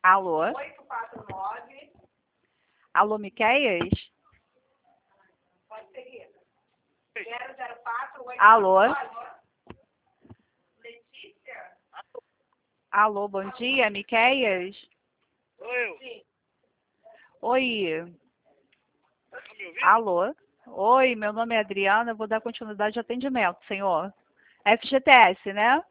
Alô? 849. Alô, Miquéias? Pode seguir. 004 Alô? Letícia? Alô, bom dia, Miquéias? Sim. Oi. Tá me ouvindo? Alô? Oi, meu nome é Adriana, eu vou dar continuidade de atendimento, senhor. FGTS, né?